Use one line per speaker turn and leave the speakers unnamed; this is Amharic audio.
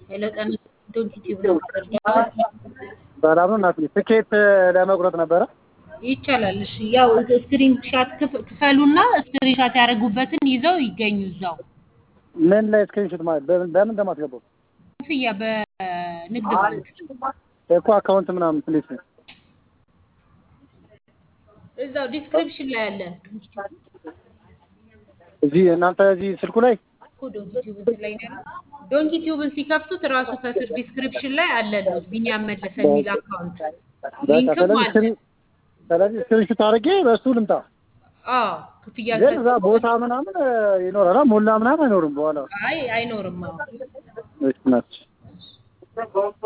የለጠን ዩቲዩብ ነው የምትረዳው
ሰላም ነው እናት ትኬት ለመቁረጥ ነበረ
ይቻላል እሺ ያው ስክሪን ሻት ክፈሉና ስክሪን ሻት ያደርጉበትን ይዘው ይገኙ እዛው
ምን ላይ ስክሪን ሻት ማለት በምን እንደማስገባው
ክፍያ በንግድ ባንክ
እኮ አካውንት ምናምን ፕሊስ
እዛው ዲስክሪፕሽን ላይ አለ
እዚህ እናንተ እዚህ ስልኩ ላይ
ዶንኪ ቲዩብን ሲከፍቱት ራሱ ከስር ዲስክሪፕሽን ላይ አለልዎት ቢኒያም መለሰ የሚል አካውንት ሊንክም አለ
ስለዚህ ስክሪን ሻት አድርጌ በሱ ልምጣ
ክፍያ
እዛ ቦታ ምናምን ይኖራል ሞላ ምናምን አይኖርም በኋላ
አይኖርም
እሺ ናት